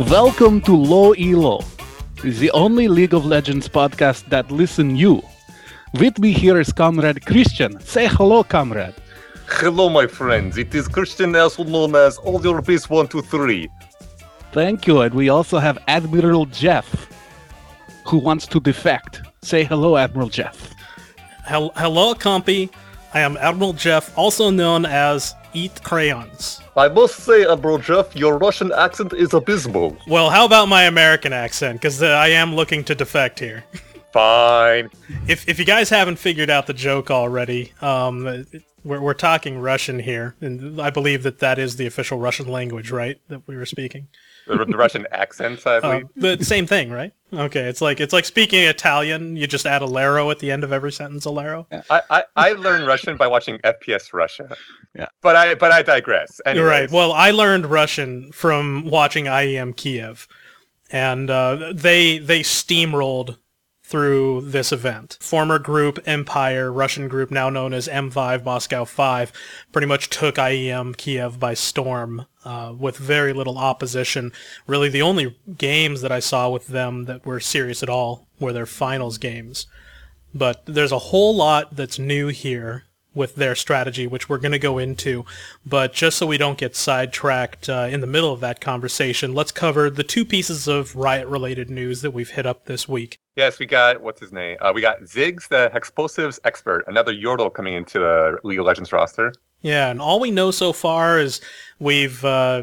Welcome to Low Elo, the only League of Legends podcast that listen you. With me here is Comrade Christian. Say hello, Comrade. Hello, my friends. It is Christian, also known as All Your Base 123. Thank you, and we also have Admiral Jeff, who wants to defect. Say hello, Admiral Jeff. Hello, compy. I am Admiral Jeff, also known as Eat Crayons. I must say, Admiral Jeff, your Russian accent is abysmal. Well, how about my American accent? Because I am looking to defect here. Fine. If you guys haven't figured out the joke already, we're talking Russian here, and I believe that is the official Russian language, right? That we were speaking. The Russian accents, I believe. The same thing, right? Okay, it's like speaking Italian. You just add a lero at the end of every sentence. A lero. Yeah. I learned Russision by watching FPS Russia. Yeah. But I digress. Anyways. You're right. Well, I learned Russian from watching IEM Kiev, and they steamrolled through this event. Former group Empire, Russian group now known as M5 Moscow 5, pretty much took IEM Kiev by storm with very little opposition. Really, the only games that I saw with them that were serious at all were their finals games. But there's a whole lot that's new here with their strategy, which we're going to go into. But just so we don't get sidetracked in the middle of that conversation, let's cover the two pieces of Riot-related news that we've hit up this week. Yes, we got, what's his name? We got Ziggs, the explosives expert, another Yordle coming into the League of Legends roster. Yeah, and all we know so far is we've got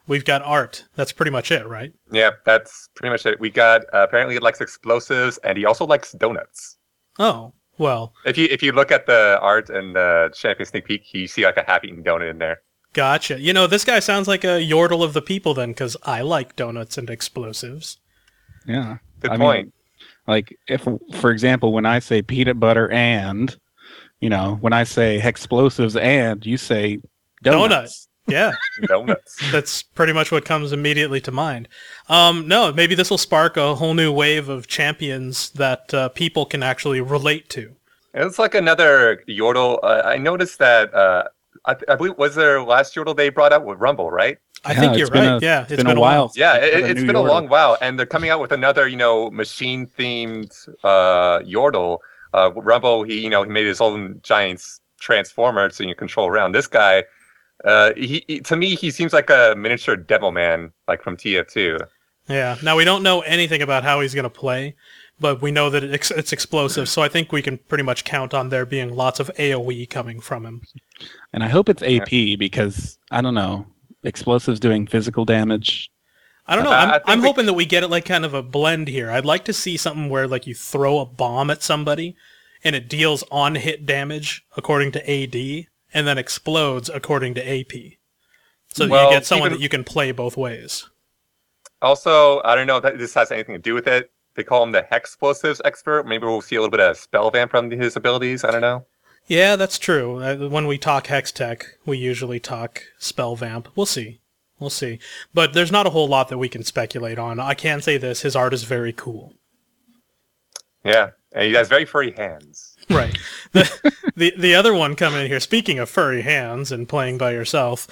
art. That's pretty much it, right? Yeah, that's pretty much it. We got, apparently he likes explosives, and he also likes donuts. Oh, well. If you look at the art and the champion sneak peek, you see like a half-eaten donut in there. Gotcha. You know, this guy sounds like a Yordle of the people then, because I like donuts and explosives. Yeah. Good point. Like, if, for example, when I say peanut butter and, when I say explosives and, you say donuts. Yeah. Donuts. That's pretty much what comes immediately to mind. No, maybe this will spark a whole new wave of champions that people can actually relate to. It's like another Yordle. I noticed that, I believe, was there last Yordle they brought out with Rumble, right? I think you're right. It's been a while. Yeah, it's been a long while. And they're coming out with another, machine-themed Yordle. Rumble, he made his own giant transformer so you can control around. This guy, he to me, he seems like a miniature Devilman, like from TF2. Yeah. Now, we don't know anything about how he's going to play, but we know that it's explosive, so I think we can pretty much count on there being lots of AoE coming from him. And I hope it's AP because, I don't know, explosives doing physical damage. I don't know. I'm hoping that we get it like kind of a blend here. I'd like to see something where like you throw a bomb at somebody and it deals on-hit damage according to AD and then explodes according to AP. So that you get someone that you can play both ways. Also, I don't know if this has anything to do with it. They call him the Hexplosives expert. Maybe we'll see a little bit of spell vamp from his abilities. I don't know. Yeah, that's true. When we talk Hextech, we usually talk spell vamp. We'll see. But there's not a whole lot that we can speculate on. I can say this. His art is very cool. Yeah, and he has very furry hands. Right. The other one coming in here, speaking of furry hands and playing by yourself,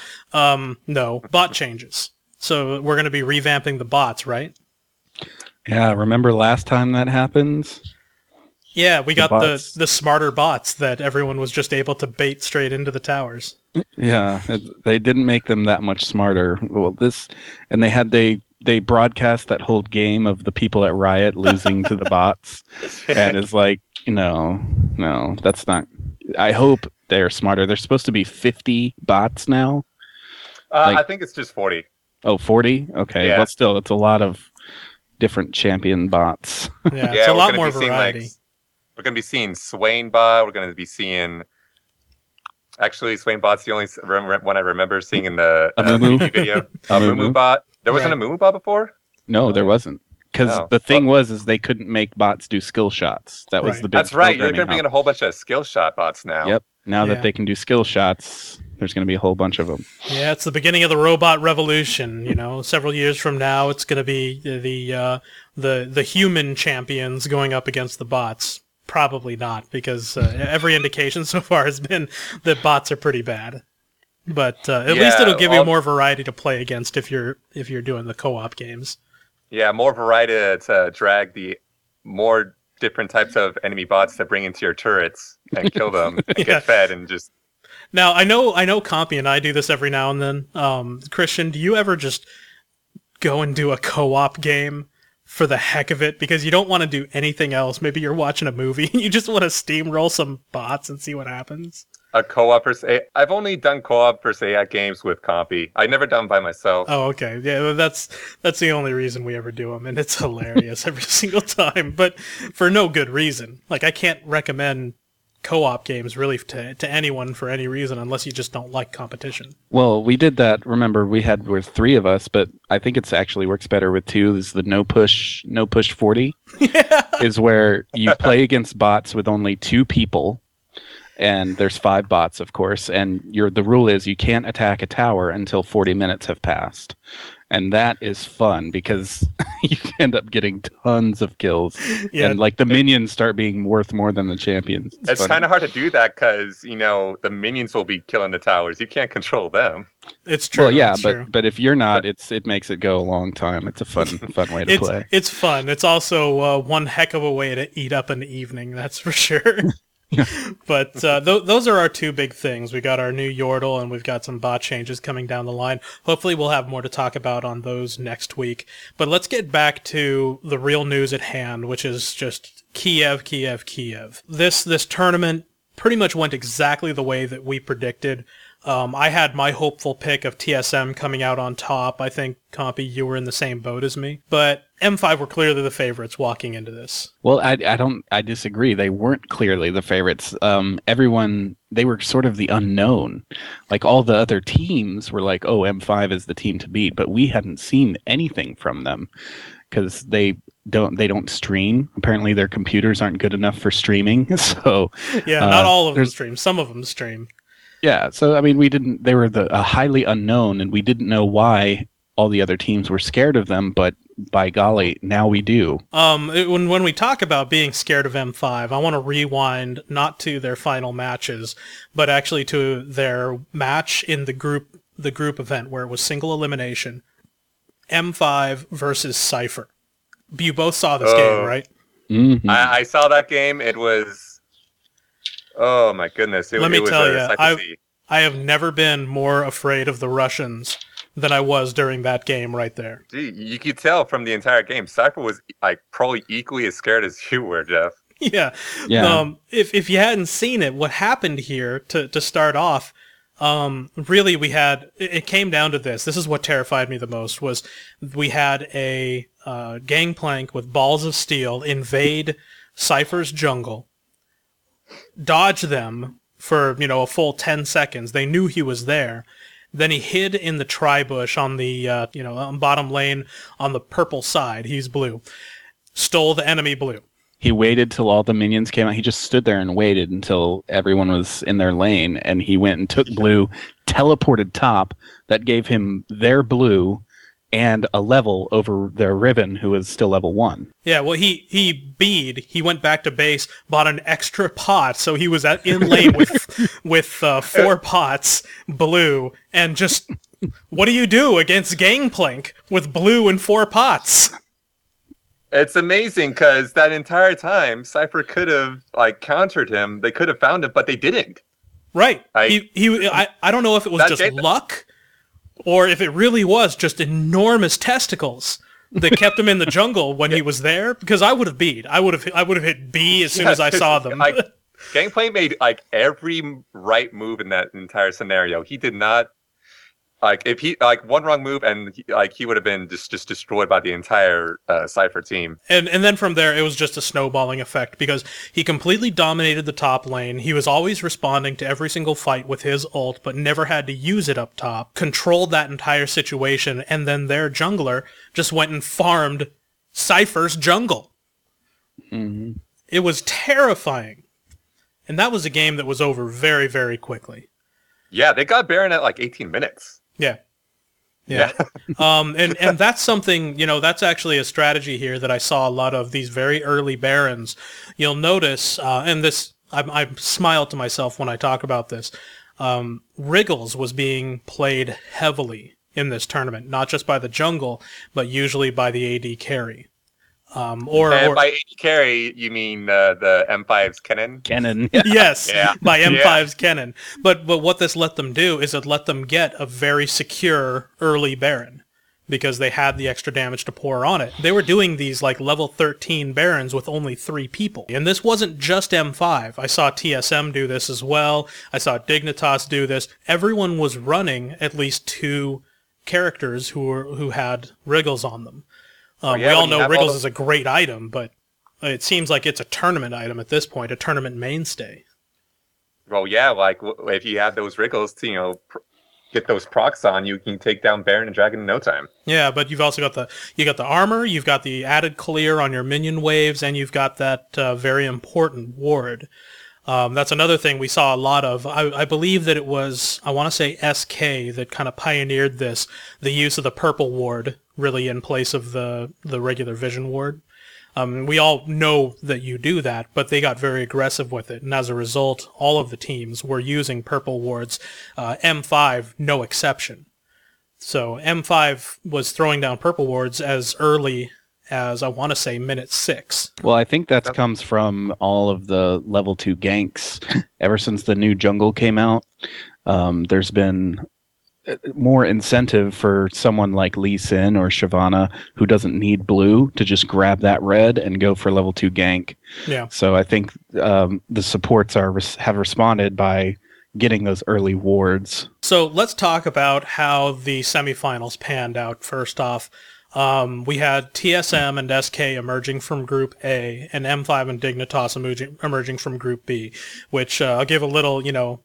no, bot changes. So we're going to be revamping the bots, right? Yeah, remember last time that happened? Yeah, we got the smarter bots that everyone was just able to bait straight into the towers. Yeah, they didn't make them that much smarter. Well, and they broadcast that whole game of the people at Riot losing to the bots, and it's like, no, that's not. I hope they're smarter. There's supposed to be 50 bots now. I think it's just 40. Oh, 40? Okay, yeah. But still, it's a lot of different champion bots. Yeah, it's a lot more variety. We're going to be seeing Swain bot. We're going to be seeing... Actually, Swain bot's the only one I remember seeing in the YouTube video. Amumu bot. There wasn't a Amumu bot before? No, there wasn't. Because the thing is they couldn't make bots do skill shots. That was the big That's right. You're going to bring in a whole bunch of skill shot bots now. Yep. Now that they can do skill shots, there's going to be a whole bunch of them. Yeah, it's the beginning of the robot revolution. Several years from now, it's going to be the human champions going up against the bots. Probably not, because every indication so far has been that bots are pretty bad. But at least it'll give you well- more variety to play against if you're doing the co-op games. Yeah, more variety to drag the more different types of enemy bots to bring into your turrets and kill them and Yeah. get fed and just. Now I know Compy and I do this every now and then. Christian, do you ever just go and do a co-op game for the heck of it because you don't want to do anything else? Maybe you're watching a movie and you just want to steamroll some bots and see what happens. A co-op per se. I've only done co-op per se at games with Compy. I've never done by myself. Oh, okay. Yeah, that's the only reason we ever do them, and it's hilarious every single time, but for no good reason. Like, I can't recommend co-op games really to anyone for any reason unless you just don't like competition. Well, we did that. Remember, we had with 3 of us, but I think it's actually works better with 2. Is the no push 40 is where you play against bots with only 2 people. And there's 5 bots, of course, and the rule is you can't attack a tower until 40 minutes have passed. And that is fun because you end up getting tons of kills. Yeah. And like the minions start being worth more than the champions. It's kind of hard to do that because, the minions will be killing the towers. You can't control them. It's true. Well, yeah, it's true. but if you're not, it makes it go a long time. It's a fun way to play. It's fun. It's also one heck of a way to eat up an evening, that's for sure. But those are our 2 big things. We got our new Yordle, and we've got some bot changes coming down the line. Hopefully we'll have more to talk about on those next week. But let's get back to the real news at hand, which is just Kiev. This tournament pretty much went exactly the way that we predicted. I had my hopeful pick of TSM coming out on top. I think, Compy, you were in the same boat as me. But M5 were clearly the favorites walking into this. Well, I disagree. They weren't clearly the favorites. They were sort of the unknown. Like all the other teams were like, oh, M5 is the team to beat, but we hadn't seen anything from them because they don't stream. Apparently their computers aren't good enough for streaming. So yeah, not all of them stream. Some of them stream. Yeah, so I mean, they were a highly unknown, and we didn't know why all the other teams were scared of them, but by golly, now we do. When we talk about being scared of M5, I want to rewind not to their final matches, but actually to their match in the group event where it was single elimination. M5 versus Cypher. You both saw this game, right? Mm-hmm. I saw that game. It was. Oh my goodness! Let me tell you, I have never been more afraid of the Russians than I was during that game right there. Gee, you could tell from the entire game, Cypher was probably equally as scared as you were, Jeff. Yeah. If you hadn't seen it, what happened here to start off, really it came down to this. This is what terrified me the most, was we had a gangplank with balls of steel invade Cypher's jungle, dodge them for, a full 10 seconds. They knew he was there. Then he hid in the tri-bush on the, bottom lane on the purple side. He's blue. Stole the enemy blue. He waited till all the minions came out. He just stood there and waited until everyone was in their lane, and he went and took blue, teleported top. That gave him their blue and a level over their Riven, who was still level 1. Yeah, well, he went back to base, bought an extra pot, so he was in lane with 4 pots, blue, and just, what do you do against Gangplank with blue and 4 pots? It's amazing because that entire time, Cypher could have countered him. They could have found him, but they didn't. Right. I don't know if it was just luck, or if it really was just enormous testicles that kept him in the jungle when he was there. Because I would have beat. I would have hit B as soon as I saw them. Gangplank made every right move in that entire scenario. He did not. If he one wrong move and he would have been just destroyed by the entire Cypher team. And then from there it was just a snowballing effect because he completely dominated the top lane. He was always responding to every single fight with his ult, but never had to use it up top. Controlled that entire situation, and then their jungler just went and farmed Cypher's jungle. Mm-hmm. It was terrifying, and that was a game that was over very, very quickly. Yeah, they got Baron at 18 minutes. Yeah. And that's something, that's actually a strategy here that I saw a lot of these very early Barons. You'll notice, and this, I smile to myself when I talk about this. Wriggles was being played heavily in this tournament, not just by the jungle, but usually by the AD carry. And by AD carry, you mean the M5's Kennen? Kennen. Yes, Yeah. by M5's Kennen. But what this let them do is it let them get a very secure early Baron, because they had the extra damage to pour on it. They were doing these like level 13 Barons with only 3 people. And this wasn't just M5. I saw TSM do this as well. I saw Dignitas do this. Everyone was running at least 2 characters who had Wriggles on them. We all know Wriggles is a great item, but it seems like it's a tournament item at this point, a tournament mainstay. Well, yeah, like if you have those Wriggles to, get those procs on, you can take down Baron and Dragon in no time. Yeah, but you've also got the armor, you've got the added clear on your minion waves, and you've got that very important ward. That's another thing we saw a lot of. I believe that it was, I want to say SK that kind of pioneered this, the use of the purple ward really in place of the regular vision ward. We all know that you do that, but they got very aggressive with it, and as a result, all of the teams were using purple wards, M5 no exception. So M5 was throwing down purple wards as early as, I want to say, minute 6. Well, I think that comes from all of the level 2 ganks. Ever since the new jungle came out, there's been more incentive for someone like Lee Sin or Shyvana who doesn't need blue to just grab that red and go for level 2 gank. Yeah. So I think the supports have responded by getting those early wards. So let's talk about how the semifinals panned out first off. We had TSM and SK emerging from Group A, and M5 and Dignitas emerging from Group B, which I'll give a little,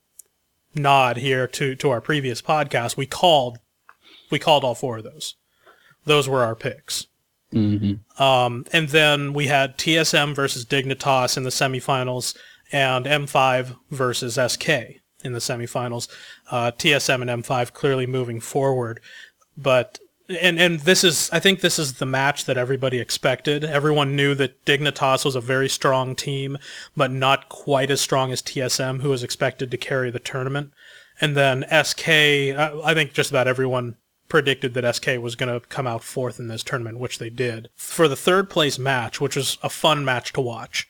nod here to our previous podcast. We called all 4 of those. Those were our picks. Mm-hmm. And then we had TSM versus Dignitas in the semifinals, and M5 versus SK in the semifinals. TSM and M5 clearly moving forward, but and this is, I think this is the match that everybody expected. Everyone knew that Dignitas was a very strong team, but not quite as strong as TSM, who was expected to carry the tournament. And then SK, I think just about everyone predicted that SK was going to come out 4th in this tournament, which they did. For the 3rd place match, which was a fun match to watch,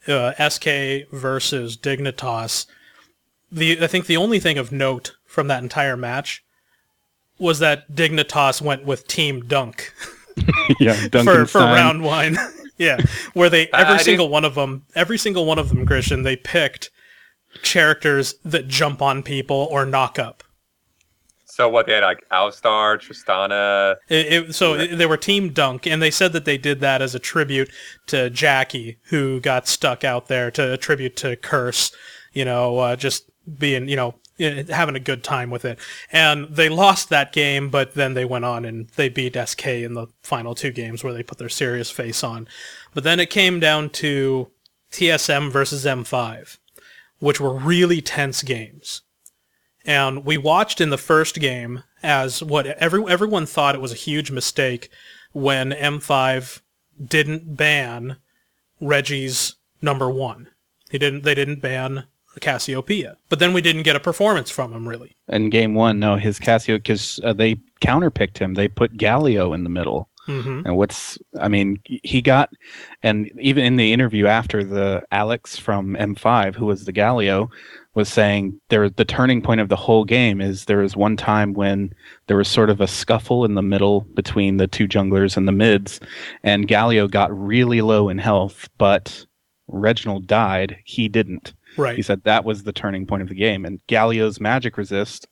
SK versus Dignitas, I think the only thing of note from that entire match was that Dignitas went with Team Dunk. Yeah, for round 1. Yeah, where they every single one of them, Christian, they picked characters that jump on people or knock up. So what, they had like Alistar, Tristana. They were Team Dunk, and they said that they did that as a tribute to Jackie, who got stuck out there, to a tribute to Curse, just being, having a good time with it. And they lost that game, but then they went on and they beat SK in the final 2 games where they put their serious face on. But then it came down to TSM versus M5, which were really tense games. And we watched in the first game as what everyone thought it was a huge mistake when M5 didn't ban Reggie's number 1. They didn't ban Cassiopeia. But then we didn't get a performance from him, really. In game 1, no, his Cassio, because they counterpicked him. They put Galio in the middle. Mm-hmm. And he got, and even in the interview after, the Alex from M5, who was the Galio, was saying the turning point of the whole game is there was one time when there was sort of a scuffle in the middle between the 2 junglers and the mids, and Galio got really low in health, but Reginald died. He didn't. Right. He said that was the turning point of the game. And Galio's magic resist,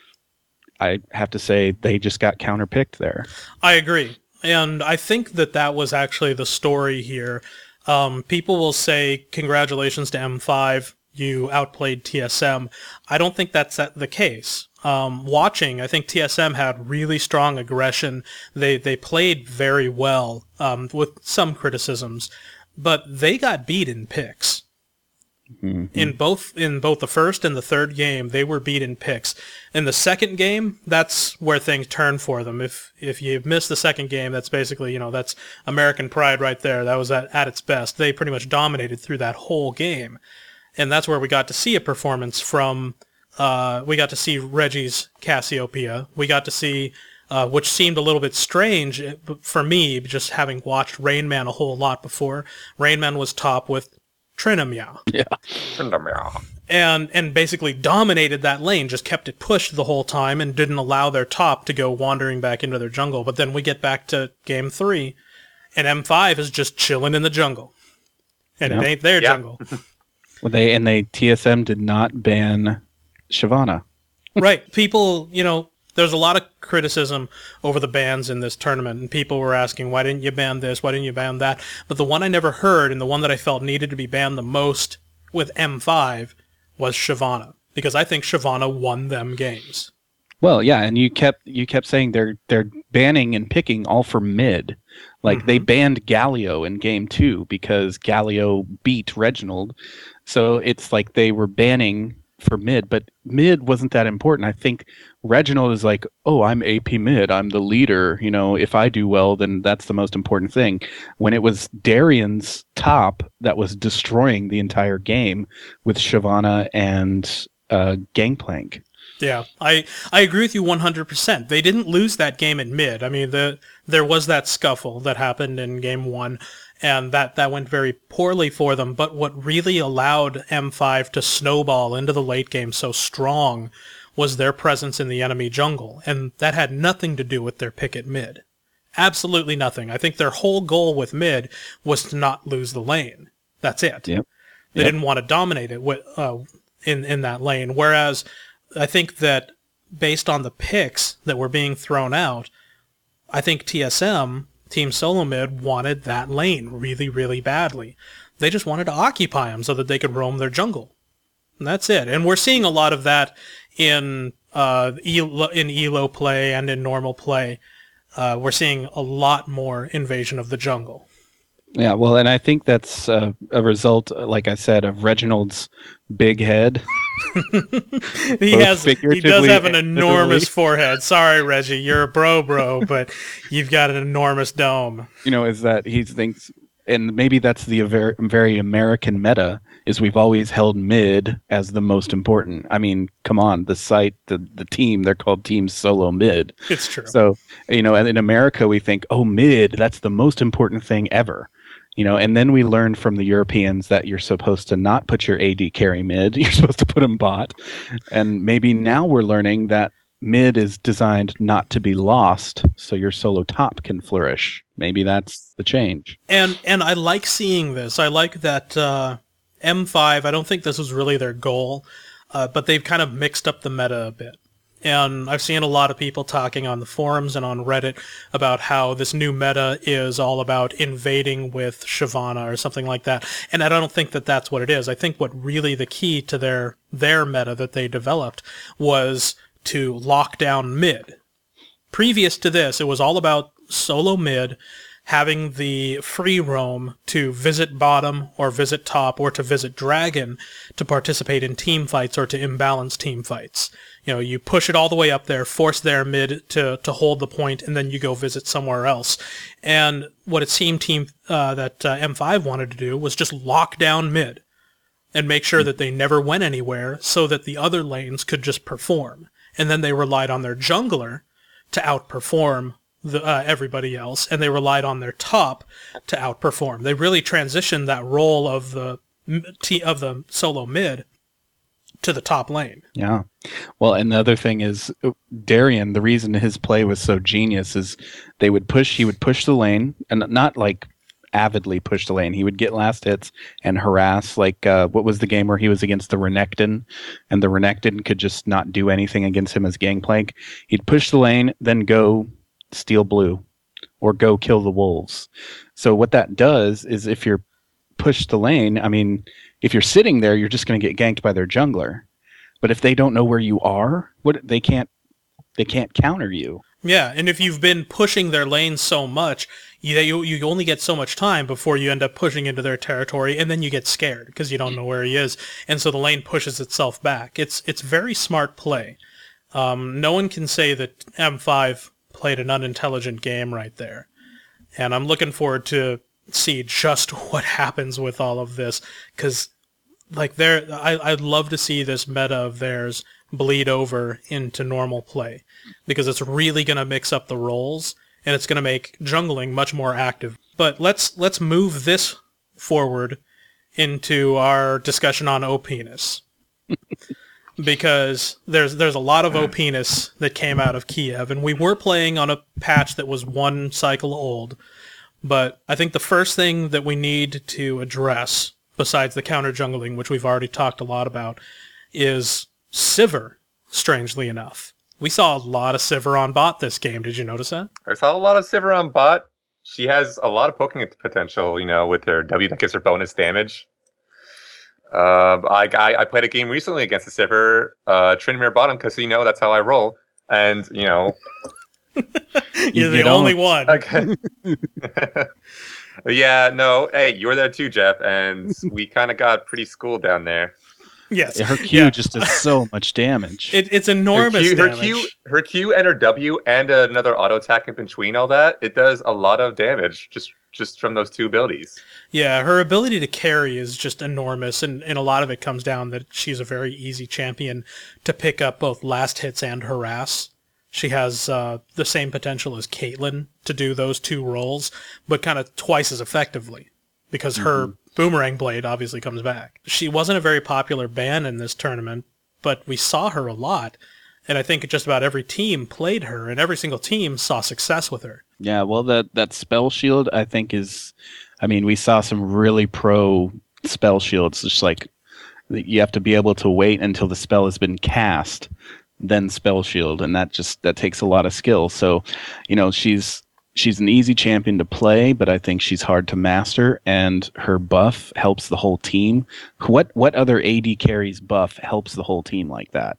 I have to say, they just got counterpicked there. I agree. And I think that was actually the story here. People will say, congratulations to M5, you outplayed TSM. I don't think that's the case. Watching, I think TSM had really strong aggression. They played very well, with some criticisms, but they got beat in picks. Mm-hmm. In both the first and the 3rd game, they were beat in picks. In the 2nd game, that's where things turned for them. If you missed the 2nd game, that's basically, that's American pride right there. That was at its best. They pretty much dominated through that whole game. And that's where we got to see a performance from we got to see Reggie's Cassiopeia. We got to see, which seemed a little bit strange for me, just having watched Rain Man a whole lot before. Rain Man was top with Trinamia. Yeah. Trinamia. And basically dominated that lane, just kept it pushed the whole time and didn't allow their top to go wandering back into their jungle. But then we get back to game 3, and M5 is just chilling in the jungle. And it ain't their jungle. Well, TSM did not ban Shyvana. Right. People, there's a lot of criticism over the bans in this tournament, and people were asking, why didn't you ban this? Why didn't you ban that? But the one I never heard, and the one that I felt needed to be banned the most with M5 was Shyvana, because I think Shyvana won them games. Well, yeah, and you kept saying they're banning and picking all for mid. Like they banned Galio in game 2 because Galio beat Reginald. So it's like they were banning for mid, but mid wasn't that important. I think Reginald is like, oh, I'm AP mid, I'm the leader. If I do well, then that's the most important thing. When it was Darian's top that was destroying the entire game with Shyvana and Gangplank. Yeah, I agree with you 100%. They didn't lose that game at mid. I mean, there was that scuffle that happened in game 1, and that went very poorly for them. But what really allowed M5 to snowball into the late game so strong was their presence in the enemy jungle, and that had nothing to do with their pick at mid. Absolutely nothing. I think their whole goal with mid was to not lose the lane. That's it. Yep. They didn't want to dominate it in that lane, whereas I think that based on the picks that were being thrown out, I think TSM, Team Solo Mid, wanted that lane really, really badly. They just wanted to occupy them so that they could roam their jungle. And that's it. And we're seeing a lot of that in Elo play and in normal play. We're seeing a lot more invasion of the jungle. Yeah, well, and I think that's a result, like I said, of Reginald's big head. He does have an enormous forehead. Sorry, Reggie, you're a bro, but you've got an enormous dome. Is that he thinks, and maybe that's the very American meta, is we've always held mid as the most important. I mean, come on, the site, the team, they're called Team Solo Mid. It's true. So, and in America, we think, oh, mid, that's the most important thing ever. And then we learned from the Europeans that you're supposed to not put your AD carry mid. You're supposed to put him bot. And maybe now we're learning that mid is designed not to be lost, so your solo top can flourish. Maybe that's the change. And I like seeing this. I like that M5, I don't think this was really their goal, but they've kind of mixed up the meta a bit. And I've seen a lot of people talking on the forums and on Reddit about how this new meta is all about invading with Shyvana or something like that. And I don't think that that's what it is. I think what really the key to their meta that they developed was to lock down mid. Previous to this, it was all about solo mid having the free roam to visit bottom or visit top or to visit dragon to participate in team fights or to imbalance team fights. You push it all the way up there, force their mid to hold the point, and then you go visit somewhere else. And what it seemed that M5 wanted to do was just lock down mid and make sure that they never went anywhere so that the other lanes could just perform. And then they relied on their jungler to outperform everybody else, and they relied on their top to outperform. They really transitioned that role of the solo mid to the top lane. Yeah. Well, and the other thing is Darian, the reason his play was so genius is he would push the lane, and not like avidly push the lane. He would get last hits and harass, like what was the game where he was against the Renekton, and the Renekton could just not do anything against him as Gangplank. He'd push the lane, then go steal blue or go kill the wolves. So what that does is if you're push the lane, I mean, if you're sitting there, you're just going to get ganked by their jungler. But if they don't know where you are, they can't counter you. Yeah, and if you've been pushing their lane so much, you only get so much time before you end up pushing into their territory, and then you get scared because you don't know where he is, and so the lane pushes itself back. It's very smart play. No one can say that M5 played an unintelligent game right there, and I'm looking forward to see just what happens with all of this, because I'd love to see this meta of theirs bleed over into normal play, because it's really going to mix up the roles and it's going to make jungling much more active. But let's move this forward into our discussion on OPness. Because there's a lot of OPness that came out of Kiev, and we were playing on a patch that was 1 cycle old. But I think the first thing that we need to address, besides the counter jungling, which we've already talked a lot about, is Sivir, strangely enough. We saw a lot of Sivir on bot this game. Did you notice that? I saw a lot of Sivir on bot. She has a lot of poking potential, with her W that gives her bonus damage. I played a game recently against the Sivir, Tryndamere bottom, because that's how I roll, and You're the only one. Okay. Yeah, no, hey, you were there too, Jeff, and we kind of got pretty schooled down there. Yes, her Q just does so much damage. It's enormous damage. Her Q and her W and another auto attack in between all that, it does a lot of damage just from those 2 abilities. Yeah, her ability to carry is just enormous, and a lot of it comes down that she's a very easy champion to pick up both last hits and harass. She has the same potential as Caitlyn to do those 2 roles, but kind of twice as effectively, because her Boomerang Blade obviously comes back. She wasn't a very popular ban in this tournament, but we saw her a lot, and I think just about every team played her, and every single team saw success with her. Yeah, well, that spell shield, I think, we saw some really pro spell shields. Just like you have to be able to wait until the spell has been cast, then spell shield, and that takes a lot of skill. So, she's an easy champion to play, but I think she's hard to master, and her buff helps the whole team. What other AD carries buff helps the whole team like that?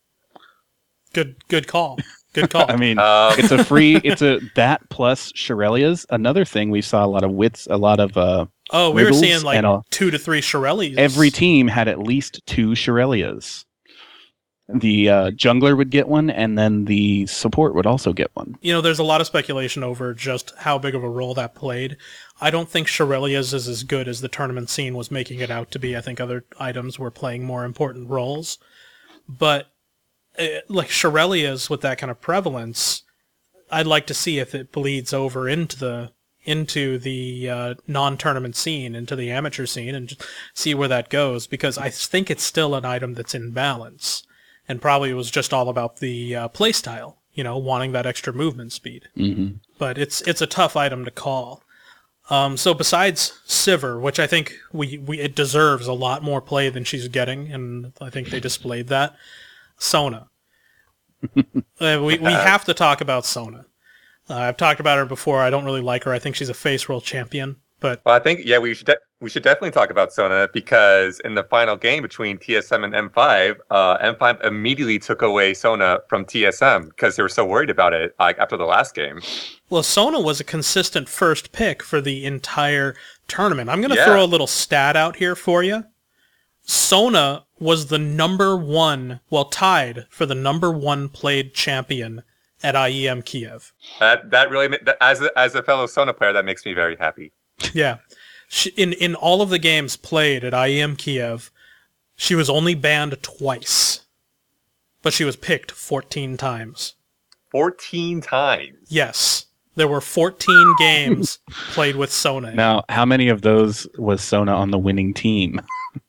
Good call. Good call. It's that plus Shurelya's. Another thing we saw a lot of we were seeing like 2 to 3 Shurelya's. Every team had at least 2 Shurelya's. The jungler would get one, and then the support would also get one. There's a lot of speculation over just how big of a role that played. I don't think Shurelya's is as good as the tournament scene was making it out to be. I think other items were playing more important roles. But like Shurelya's with that kind of prevalence, I'd like to see if it bleeds over into the non-tournament scene, into the amateur scene, and just see where that goes, because I think it's still an item that's in balance. And probably it was just all about the playstyle, wanting that extra movement speed. Mm-hmm. But it's a tough item to call. So besides Sivir, which I think it deserves a lot more play than she's getting, and I think they displayed that, Sona. We have to talk about Sona. I've talked about her before. I don't really like her. I think she's a face roll champion. But I think we should definitely talk about Sona, because in the final game between TSM and M5, M5 immediately took away Sona from TSM because they were so worried about it after the last game. Well, Sona was a consistent first pick for the entire tournament. I'm going to throw a little stat out here for you. Sona was the tied for the number 1 played champion at IEM Kiev. That really, as a fellow Sona player, that makes me very happy. Yeah. In all of the games played at IEM Kiev, she was only banned twice. But she was picked 14 times. 14 times? Yes. There were 14 games played with Sona. Now, how many of those was Sona on the winning team?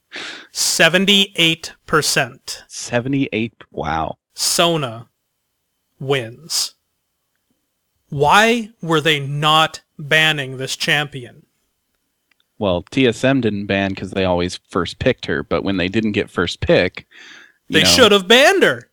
78%. 78? Wow. Sona wins. Why were they not banning this champion? Well, TSM didn't ban because they always first picked her, but when they didn't get first pick, they should have banned her.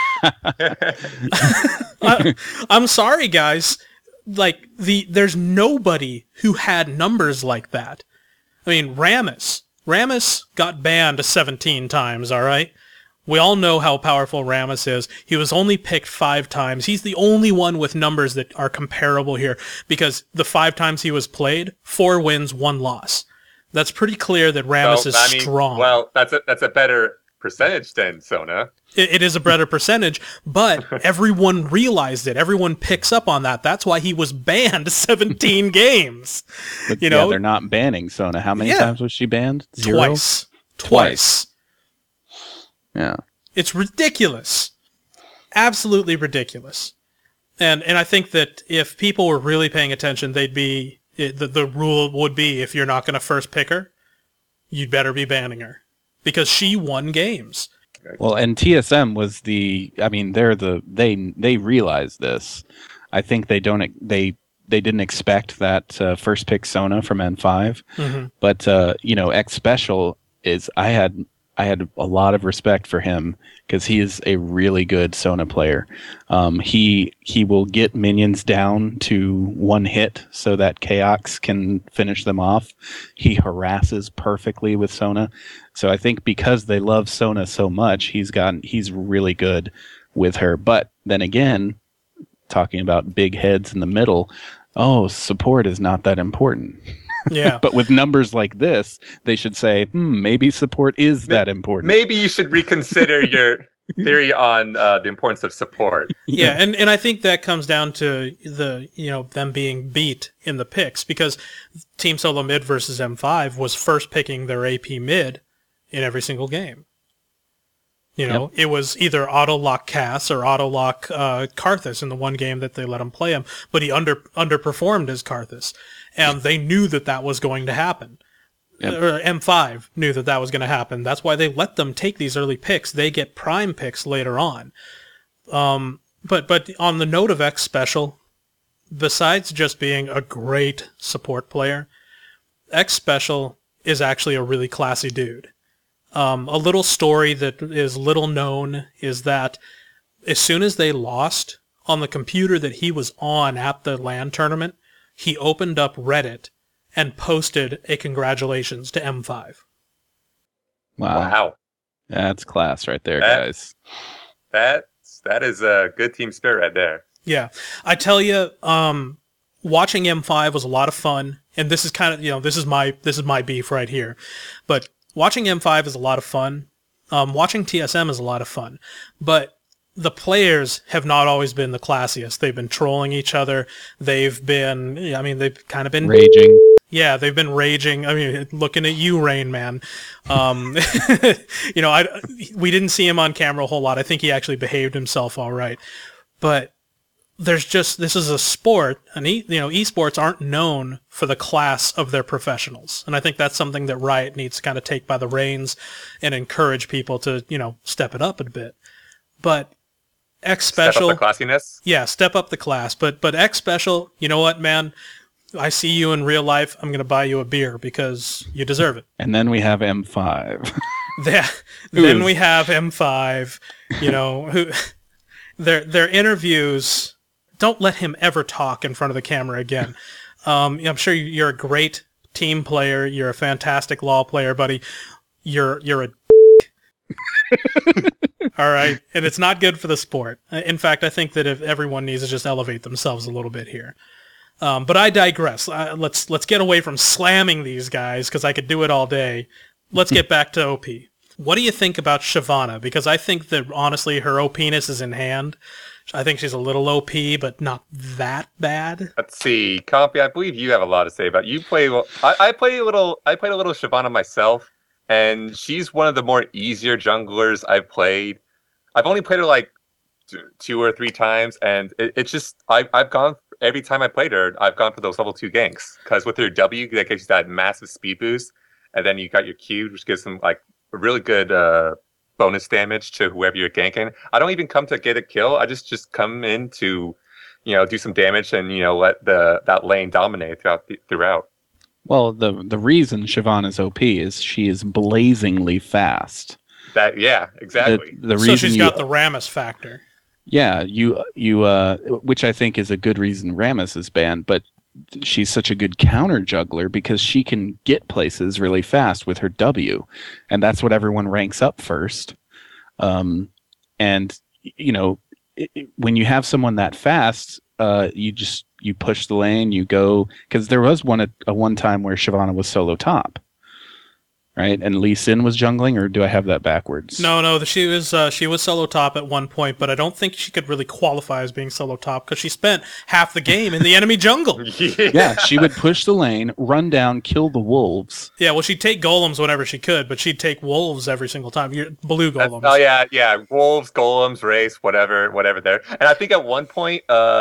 I'm sorry, guys. Like, there's nobody who had numbers like that. I mean, Rammus got banned 17 times, all right? We all know how powerful Rammus is. He was only picked 5 times. He's the only one with numbers that are comparable here, because the 5 times he was played, 4 wins, 1 loss. That's pretty clear that Rammus is strong. Well, that's a better percentage than Sona. It is a better percentage, but everyone realized it. Everyone picks up on that. That's why he was banned 17 games. But, they're not banning Sona. How many times was she banned? 0? Twice. Yeah. It's ridiculous. Absolutely ridiculous. And I think that if people were really paying attention, the rule would be, if you're not going to first pick her, you'd better be banning her. Because she won games. Well, and TSM was they realized this. I think they didn't expect that first pick Sona from N5, but X Special is I had a lot of respect for him because he is a really good Sona player. He will get minions down to one hit so that Chaox can finish them off. He harasses perfectly with Sona. So I think because they love Sona so much, he's really good with her. But then again, talking about big heads in the middle, support is not that important. Yeah. But with numbers like this, they should say, maybe support is that important. Maybe you should reconsider your theory on the importance of support. Yeah, and I think that comes down to them being beat in the picks, because Team Solo Mid versus M5 was first picking their AP mid in every single game. It was either auto-lock Cass or auto-lock Karthus in the one game that they let him play him, but he underperformed as Karthus, and they knew that was going to happen. Yep. Or M5 knew that was going to happen. That's why they let them take these early picks. They get prime picks later on. But on the note of X Special, besides just being a great support player, X Special is actually a really classy dude. A little story that is little known is that as soon as they lost, on the computer that he was on at the LAN tournament, he opened up Reddit and posted a congratulations to M5. Wow. That's class right there, guys. That is a good team spirit right there. Yeah. I tell you, watching M5 was a lot of fun, and this is kind of, this is my beef right here. But watching M5 is a lot of fun. Watching TSM is a lot of fun. But the players have not always been the classiest. They've been trolling each other. They've kind of been raging. Yeah, they've been raging. I mean, looking at you, Rain Man. We didn't see him on camera a whole lot. I think he actually behaved himself all right. But this is a sport, and esports aren't known for the class of their professionals. And I think that's something that Riot needs to kind of take by the reins and encourage people to, step it up a bit. But X Special... Step up the classiness? Yeah, step up the class. But X Special, you know what, man? I see you in real life. I'm going to buy you a beer because you deserve it. And then we have M5. Then we have M5, who their interviews, don't let him ever talk in front of the camera again. I'm sure you're a great team player. You're a fantastic LoL player, buddy. You're a all right, and it's not good for the sport. In fact, I think that if everyone needs to just elevate themselves a little bit here. But I digress. Let's get away from slamming these guys, because I could do it all day. Let's get back to OP. What do you think about Shyvana? Because I think that, honestly, her OP-ness is in hand. I think she's a little OP, but not that bad. Let's see, Compy, I believe you have a lot to say about it. You play. I played a little Shyvana myself, and she's one of the more easier junglers I've played. I've only played her like 2 or 3 times, and it's just I've gone. Every time I played her, I've gone for those level 2 ganks. Because with her W, that gives you that massive speed boost. And then you got your Q, which gives them like a really good bonus damage to whoever you're ganking. I don't even come to get a kill. I just come in to, do some damage and, let that lane dominate throughout. Well, the reason Shyvana's OP is she is blazingly fast. Yeah, exactly. The reason she's got the Rammus factor. Yeah, you which I think is a good reason Rammus is banned, but she's such a good counter juggler because she can get places really fast with her W, and that's what everyone ranks up first. And when you have someone that fast, you push the lane, you go, because there was one time where Shyvana was solo top, right? And Lee Sin was jungling, or do I have that backwards? No, she was solo top at one point, but I don't think she could really qualify as being solo top because she spent half the game in the enemy jungle. Yeah, she would push the lane, run down, kill the wolves. Yeah, well, she'd take golems whenever she could, but she'd take wolves every single time. Blue golems. Oh yeah, wolves, golems, race, whatever there. And I think at one point,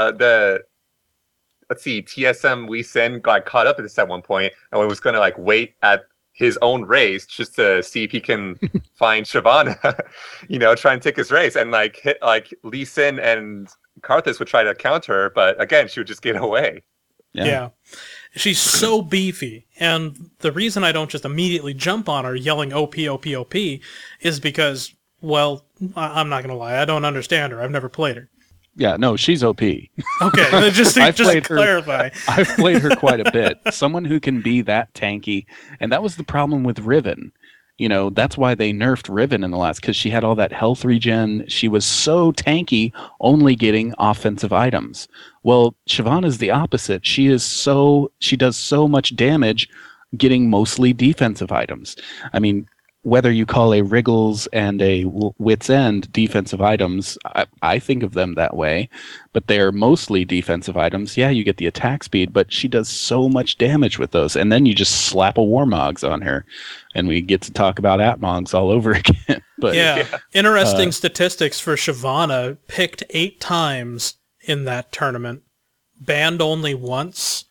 TSM Lee Sin got caught up in this at one point, and was going to like wait at his own race just to see if he can find Shyvana, try and take his race, and like hit like Lee Sin and Karthus would try to counter her, but again she would just get away. Yeah. She's so beefy, and the reason I don't just immediately jump on her yelling OP, OP, OP is because, well, I'm not gonna lie, I don't understand her. I've never played her. Yeah, no, she's OP. Okay, just to clarify. I've played her quite a bit. Someone who can be that tanky, and that was the problem with Riven. That's why they nerfed Riven in the last, because she had all that health regen. She was so tanky, only getting offensive items. Well, Shyvana's the opposite. She does so much damage getting mostly defensive items. I mean, whether you call a Wriggles and a Wit's End defensive items, I think of them that way, but they're mostly defensive items. Yeah, you get the attack speed, but she does so much damage with those, and then you just slap a Warmogs on her, and we get to talk about Atmogs all over again. But interesting statistics for Shyvana: picked 8 times in that tournament, banned only once,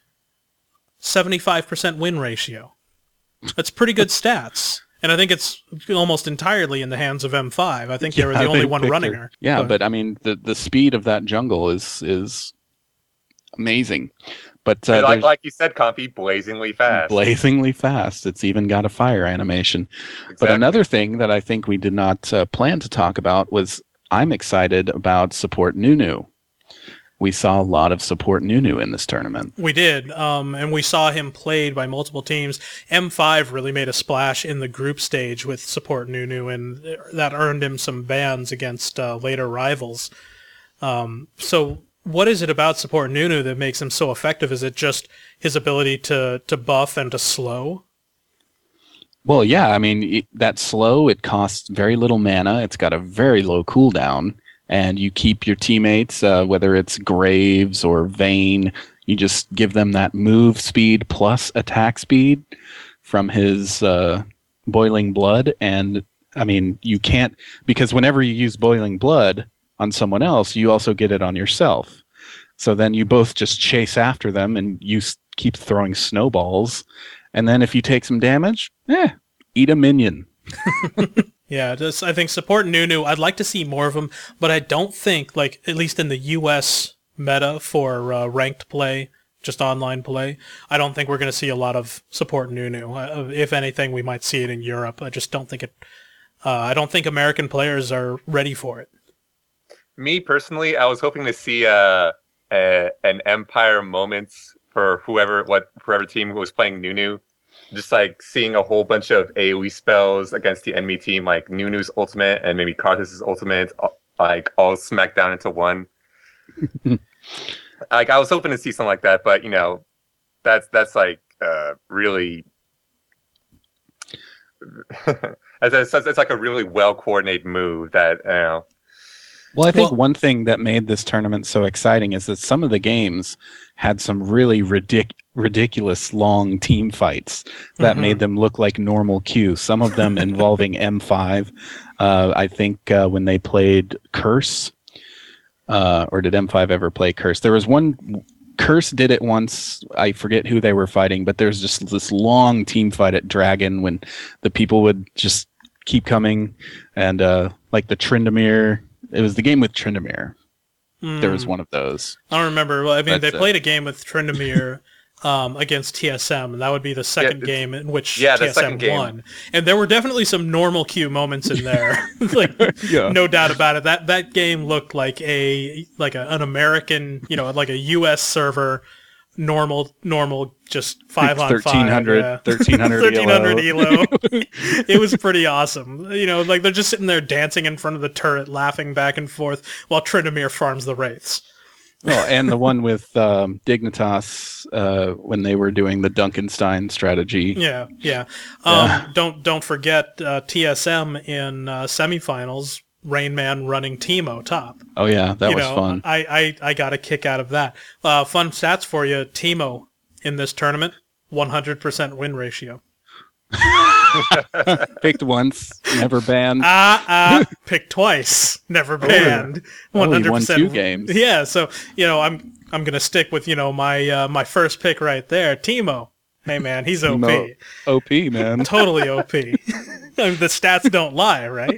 75% win ratio. That's pretty good stats. And I think it's almost entirely in the hands of M5. I think they were the only one running her. Yeah, but I mean, the speed of that jungle is amazing. But like you said, Comfy, blazingly fast. Blazingly fast. It's even got a fire animation. Exactly. But another thing that I think we did not plan to talk about was I'm excited about support Nunu. We saw a lot of support Nunu in this tournament. We did, and we saw him played by multiple teams. M5 really made a splash in the group stage with support Nunu, and that earned him some bans against later rivals. So what is it about support Nunu that makes him so effective? Is it just his ability to buff and to slow? Well, yeah, I mean, that slow, it costs very little mana. It's got a very low cooldown. And you keep your teammates, whether it's Graves or Vayne, you just give them that move speed plus attack speed from his Boiling Blood. And, I mean, you can't, because whenever you use Boiling Blood on someone else, you also get it on yourself. So then you both just chase after them and you keep throwing snowballs. And then if you take some damage, eat a minion. Yeah, I think support Nunu, I'd like to see more of them, but I don't think, like, at least in the US meta for ranked play, just online play, I don't think we're going to see a lot of support Nunu. If anything, we might see it in Europe. I just don't think I don't think American players are ready for it. Me, personally, I was hoping to see an Empire moments for whoever team was playing Nunu. Just like seeing a whole bunch of AoE spells against the enemy team, like Nunu's ultimate and maybe Karthus' ultimate, like all smacked down into one. Like I was hoping to see something like that, but that's like really, it's like a really well coordinated move that Well, I think one thing that made this tournament so exciting is that some of the games had some really ridiculous long team fights that made them look like normal queue. Some of them involving M5. I think when they played Curse, or did M5 ever play Curse? There was one, Curse did it once. I forget who they were fighting, but there's just this long team fight at Dragon when the people would just keep coming, and like the Tryndamere. It was the game with Tryndamere. There was one of those. I don't remember. Well, I mean, they played a game with Tryndamere against TSM, and that would be the second game in which TSM won. And there were definitely some normal queue moments in there, like no doubt about it. That game looked like an American, like a U.S. server. Normal, just 5-on-5. 1300 elo. It was pretty awesome. Like they're just sitting there dancing in front of the turret, laughing back and forth while Tryndamere farms the wraiths. Well, and the one with Dignitas when they were doing the Dunkenstein strategy. Yeah. Don't forget TSM in semifinals. Rain Man running Teemo top. Oh yeah, that was fun. I got a kick out of that. Fun stats for you. Teemo in this tournament, 100% win ratio. Picked once, never banned. Picked twice, never banned. 100%. He won 2 games. Yeah, so I'm gonna stick with my first pick right there, Teemo. Hey man, he's OP. OP man. Totally OP. The stats don't lie, right?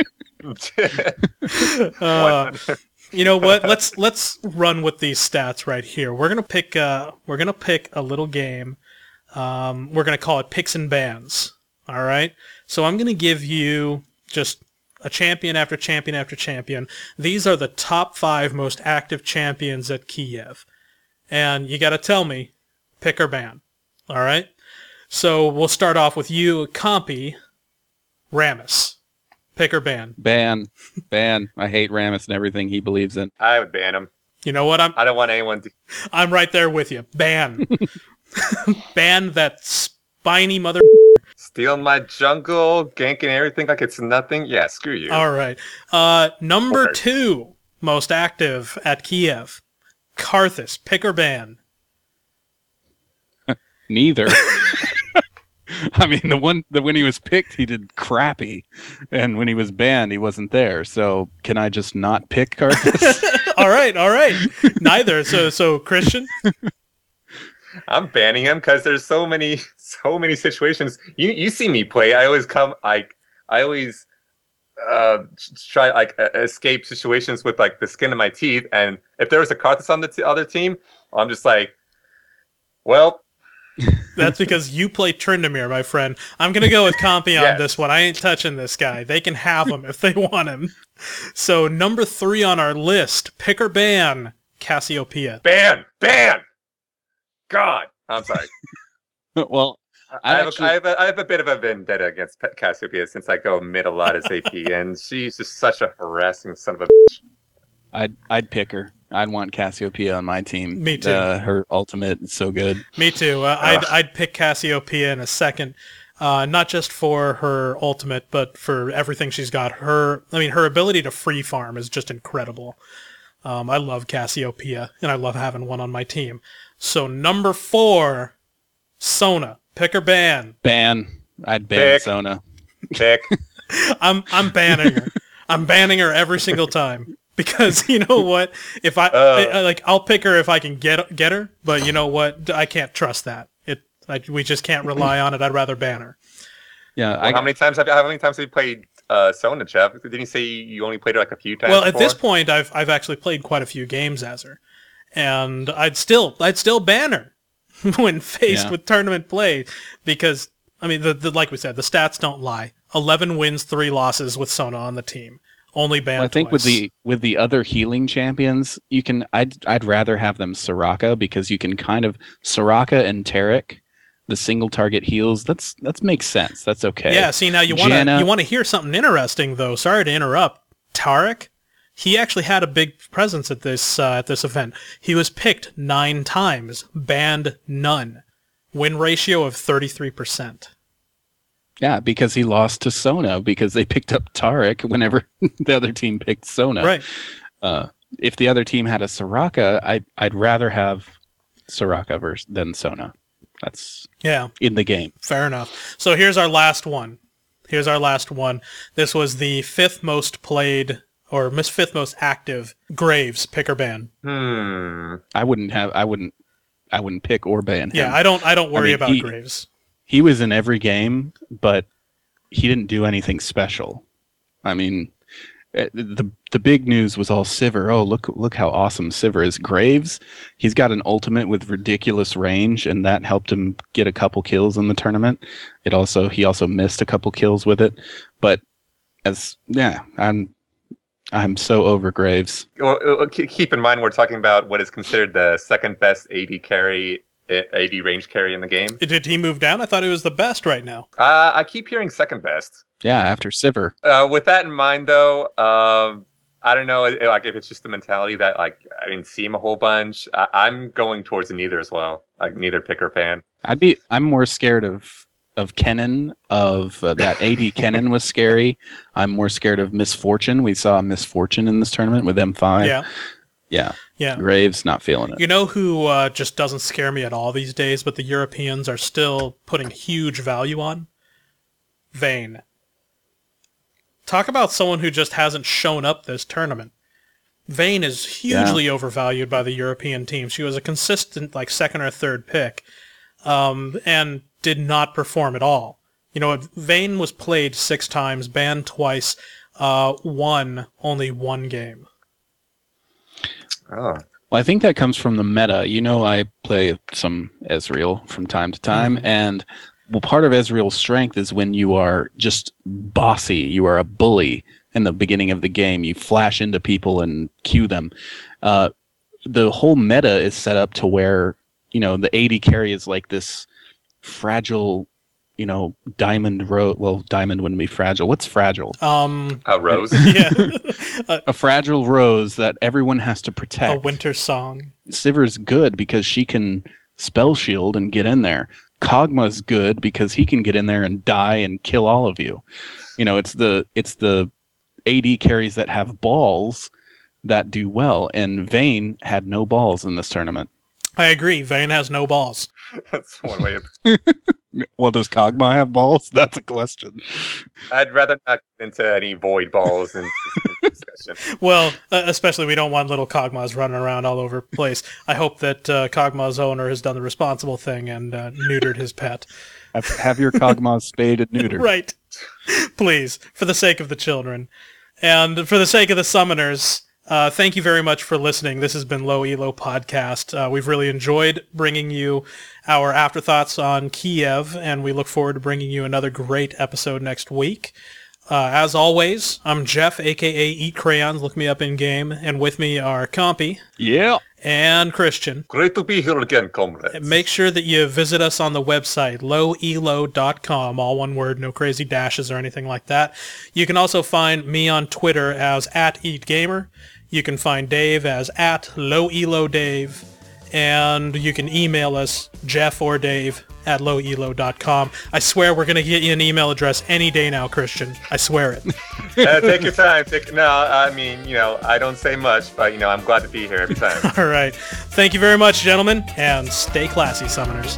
You know what? Let's run with these stats right here. We're gonna pick a little game. We're gonna call it Picks and Bans. All right. So I'm gonna give you just a champion after champion after champion. These are the top 5 most active champions at Kiev, and you gotta tell me, pick or ban. All right. So we'll start off with you, Compy, Rammus. Pick or ban? Ban. I hate Rammus and everything he believes in. I would ban him. You know what? I don't want anyone to... I'm right there with you. Ban. Ban that spiny mother... Stealing my jungle, ganking everything like it's nothing. Yeah, screw you. All right. Number 2 most active at Kiev. Karthus. Pick or ban? Neither. I mean, when he was picked, he did crappy, and when he was banned, he wasn't there. So, can I just not pick Karthus? All right. Neither. So Christian. I'm banning him because there's so many situations. You see me play. I always try escape situations with like the skin of my teeth. And if there was a Karthus on the other team, I'm just like, well. That's because you play Tryndamere, my friend. I'm going to go with Compy on this one. I ain't touching this guy. They can have him if they want him. So, number 3 on our list, pick or ban, Cassiopeia. Ban! God! I'm sorry. Well, I have a bit of a vendetta against Cassiopeia since I go mid a lot as AP, and she's just such a harassing son of a bitch. I'd pick her. I'd want Cassiopeia on my team. Me too. Her ultimate is so good. Me too. I'd pick Cassiopeia in a second, not just for her ultimate, but for everything she's got. Her ability to free farm is just incredible. I love Cassiopeia, and I love having one on my team. So number 4, Sona. Pick or ban? Ban. I'd ban Sona. Pick. I'm banning her. I'm banning her every single time. Because you know what, if I'll pick her if I can get her, but you know what, I can't trust that. We just can't rely on it. I'd rather ban her. Yeah. Well, how many times have you played Sona, Jeff? Didn't you say you only played her like a few times? Well, at this point, I've actually played quite a few games as her, and I'd still ban her when faced with tournament play because I mean, like we said, the stats don't lie. 11 wins, 3 losses with Sona on the team. Only banned I think twice. with the other healing champions, you can I'd rather have them Soraka because you can kind of Soraka and Taric, the single target heals. That makes sense. That's okay. Yeah. See, now you want to hear something interesting though. Sorry to interrupt. Taric, he actually had a big presence at this event. He was picked 9 times, banned none, win ratio of 33%. Yeah, because he lost to Sona because they picked up Taric whenever the other team picked Sona. Right. If the other team had a Soraka, I'd rather have Soraka than Sona. That's in the game. Fair enough. So here's our last one. This was the 5th most played or 5th most active Graves, pick or ban. I wouldn't pick or ban him. Yeah, I don't worry about Graves. He was in every game, but he didn't do anything special. I mean, the big news was all Sivir. Oh, look how awesome Sivir is. Graves, he's got an ultimate with ridiculous range, and that helped him get a couple kills in the tournament. He also missed a couple kills with it. But I'm so over Graves. Well, keep in mind we're talking about what is considered the second best AD carry. AD range carry in the game. Did he move down? I thought he was the best right now. I keep hearing second best. Yeah, after Sivir. With that in mind, though, I don't know, like if it's just the mentality that like I didn't see him a whole bunch. I'm going towards the neither as well. Like neither picker fan. I'm more scared of Kennen, that AD Kennen was scary. I'm more scared of Misfortune. We saw Misfortune in this tournament with M5. Yeah. Graves not feeling it. You know who just doesn't scare me at all these days, but the Europeans are still putting huge value on? Vayne. Talk about someone who just hasn't shown up this tournament. Vayne is hugely overvalued by the European team. She was a consistent like second or third pick, and did not perform at all. You know, Vayne was played 6 times, banned twice, won only 1 game. Oh. Well, I think that comes from the meta. You know, I play some Ezreal from time to time, and part of Ezreal's strength is when you are just bossy, you are a bully in the beginning of the game, you flash into people and cue them. The whole meta is set up to where, you know, the AD carry is like this fragile, you know, diamond rose. Well, diamond wouldn't be fragile. What's fragile? A rose. Yeah. A fragile rose that everyone has to protect. A winter song. Sivir's good because she can spell shield and get in there. Kog'Maw's good because he can get in there and die and kill all of you. You know, it's the AD carries that have balls that do well, and Vayne had no balls in this tournament. I agree. Vayne has no balls. That's one way of... Well, does Kog'Maw have balls? That's a question. I'd rather not get into any void balls in discussion. Well, especially we don't want little Kog'Maws running around all over the place. I hope that Kog'Maw's owner has done the responsible thing and neutered his pet. Have your Kog'Maw spayed and neutered. Right. Please, for the sake of the children. And for the sake of the summoners, thank you very much for listening. This has been Low Elo Podcast. We've really enjoyed bringing you our afterthoughts on Kiev, and we look forward to bringing you another great episode next week. As always, I'm Jeff, a.k.a. Eat Crayons. Look me up in-game. And with me are Compy. Yeah. And Christian. Great to be here again, comrades. Make sure that you visit us on the website, lowelo.com, all one word, no crazy dashes or anything like that. You can also find me on Twitter as @EatGamer. You can find Dave as @LowEloDave. And you can email us, Jeff or Dave, @lowelo.com. I swear we're going to get you an email address any day now, Christian. I swear it. Take your time. No, I mean, you know, I don't say much, but, you know, I'm glad to be here every time. All right. Thank you very much, gentlemen, and stay classy, summoners.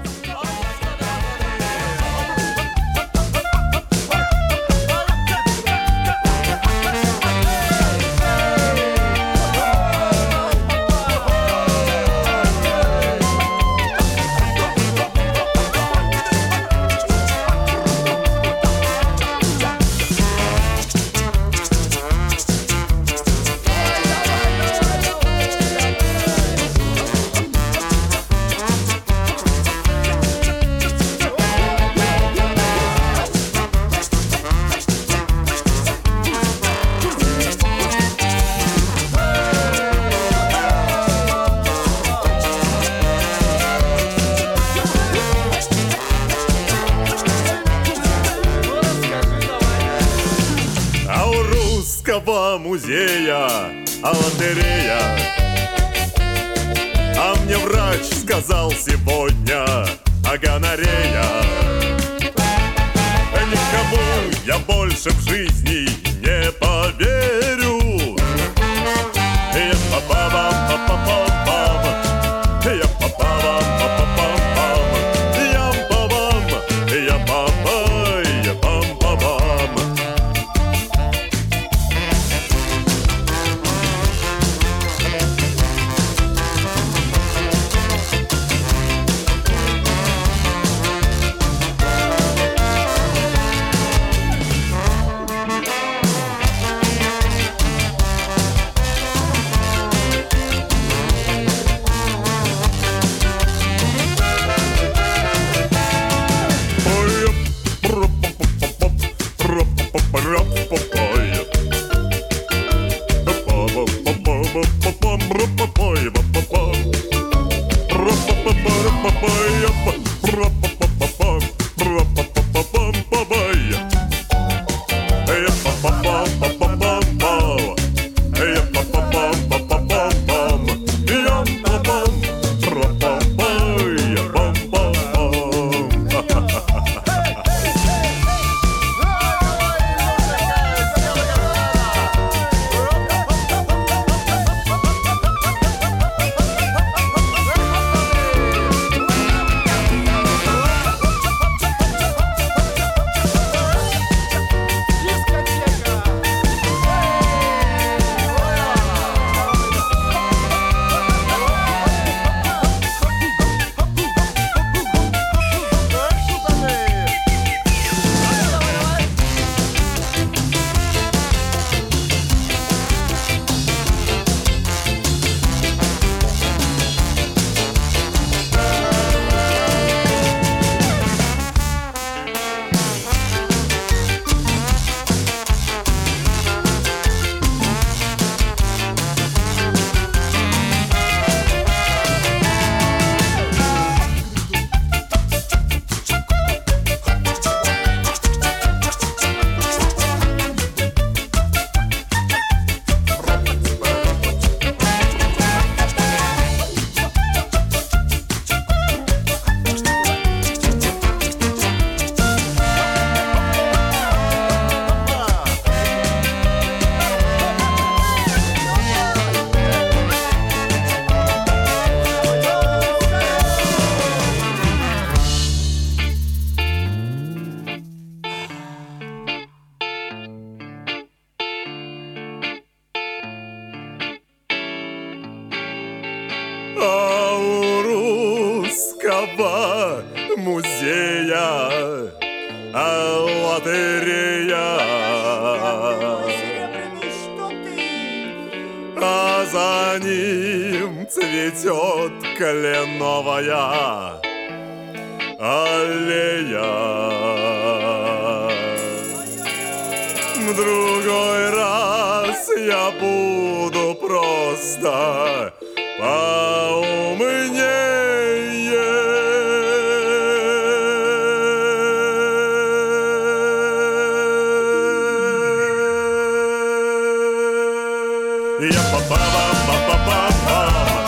Музея, а лотерея. А мне врач сказал сегодня о гонорея. Никому я больше в жизни не поверю. Я па-па-пам, па-па-пам-пам. Я па-па-пам, па-па-пам-пам. Ям-па-бам, я-па-па, я-пам-па-бам. Hey, Советского музея лотерея, а за ним цветет кленовая аллея. В другой раз я буду просто поумнее. Я па-па-па-па-па-па-па.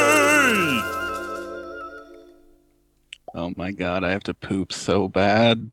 Oh my god, I have to poop so bad.